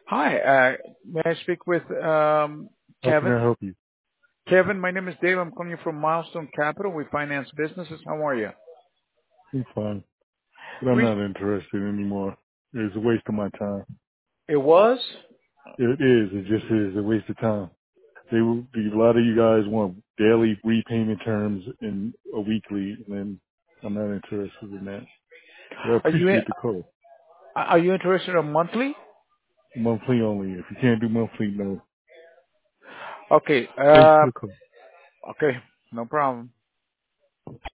Hi, may I speak with How can Kevin? I help you? Kevin, my name is Dave. I'm calling you from Milestone Capital. We finance businesses. How are you? I'm fine, but I'm Re- not interested anymore. It's a waste of my time. it was? It is. It just is a waste of time. A lot of you guys want daily repayment terms and a weekly, and then I'm not interested in that. But I Are you appreciate the call. are you interested in monthly? Monthly only. If you can't do monthly, no. Okay, Thanks for the call. okay, no problem.